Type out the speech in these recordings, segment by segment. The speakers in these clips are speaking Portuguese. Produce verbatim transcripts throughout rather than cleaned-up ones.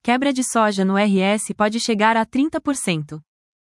Quebra de soja no R S pode chegar a trinta por cento.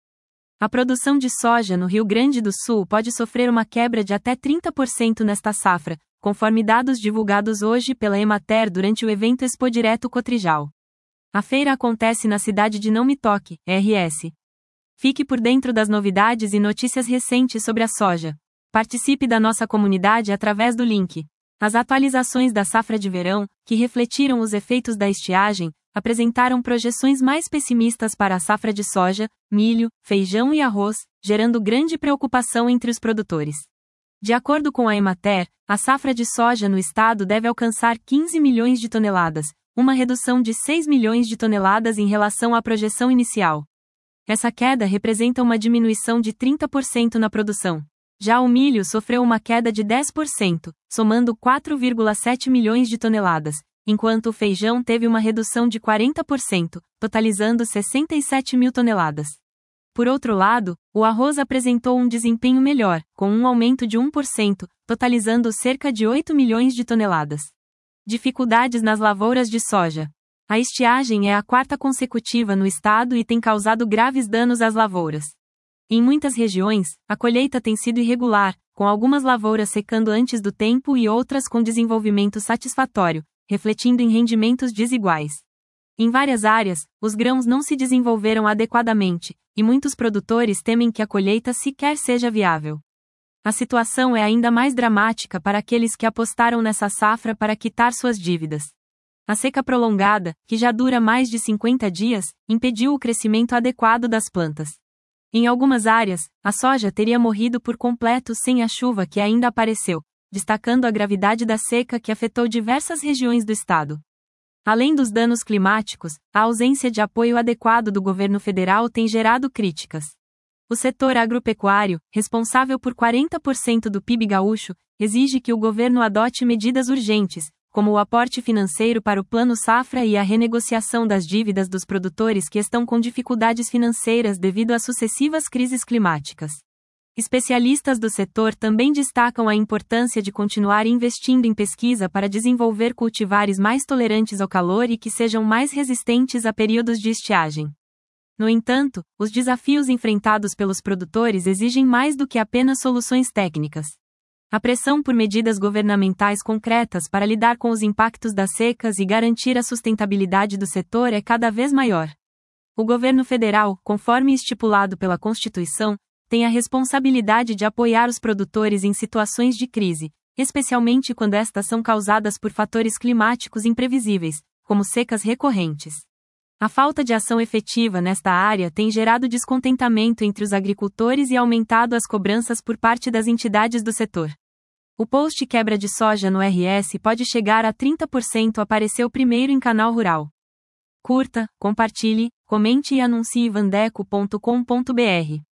A produção de soja no Rio Grande do Sul pode sofrer uma quebra de até trinta por cento nesta safra, conforme dados divulgados hoje pela Emater durante o evento Expo Direto Cotrijal. A feira acontece na cidade de Não Me Toque, R S. Fique por dentro das novidades e notícias recentes sobre a soja. Participe da nossa comunidade através do link. As atualizações da safra de verão, que refletiram os efeitos da estiagem, apresentaram projeções mais pessimistas para a safra de soja, milho, feijão e arroz, gerando grande preocupação entre os produtores. De acordo com a Emater, a safra de soja no estado deve alcançar quinze milhões de toneladas, uma redução de seis milhões de toneladas em relação à projeção inicial. Essa queda representa uma diminuição de trinta por cento na produção. Já o milho sofreu uma queda de dez por cento, somando quatro vírgula sete milhões de toneladas, enquanto o feijão teve uma redução de quarenta por cento, totalizando sessenta e sete mil toneladas. Por outro lado, o arroz apresentou um desempenho melhor, com um aumento de um por cento, totalizando cerca de oito milhões de toneladas. Dificuldades nas lavouras de soja. A estiagem é a quarta consecutiva no estado e tem causado graves danos às lavouras. Em muitas regiões, a colheita tem sido irregular, com algumas lavouras secando antes do tempo e outras com desenvolvimento satisfatório, refletindo em rendimentos desiguais. Em várias áreas, os grãos não se desenvolveram adequadamente, e muitos produtores temem que a colheita sequer seja viável. A situação é ainda mais dramática para aqueles que apostaram nessa safra para quitar suas dívidas. A seca prolongada, que já dura mais de cinquenta dias, impediu o crescimento adequado das plantas. Em algumas áreas, a soja teria morrido por completo sem a chuva que ainda apareceu, destacando a gravidade da seca que afetou diversas regiões do estado. Além dos danos climáticos, a ausência de apoio adequado do governo federal tem gerado críticas. O setor agropecuário, responsável por quarenta por cento do P I B gaúcho, exige que o governo adote medidas urgentes, como o aporte financeiro para o Plano Safra e a renegociação das dívidas dos produtores que estão com dificuldades financeiras devido às sucessivas crises climáticas. Especialistas do setor também destacam a importância de continuar investindo em pesquisa para desenvolver cultivares mais tolerantes ao calor e que sejam mais resistentes a períodos de estiagem. No entanto, os desafios enfrentados pelos produtores exigem mais do que apenas soluções técnicas. A pressão por medidas governamentais concretas para lidar com os impactos das secas e garantir a sustentabilidade do setor é cada vez maior. O governo federal, conforme estipulado pela Constituição, tem a responsabilidade de apoiar os produtores em situações de crise, especialmente quando estas são causadas por fatores climáticos imprevisíveis, como secas recorrentes. A falta de ação efetiva nesta área tem gerado descontentamento entre os agricultores e aumentado as cobranças por parte das entidades do setor. O post quebra de soja no R S pode chegar a trinta por cento apareceu primeiro em Canal Rural. Curta, compartilhe, comente e anuncie vandeco ponto com ponto br.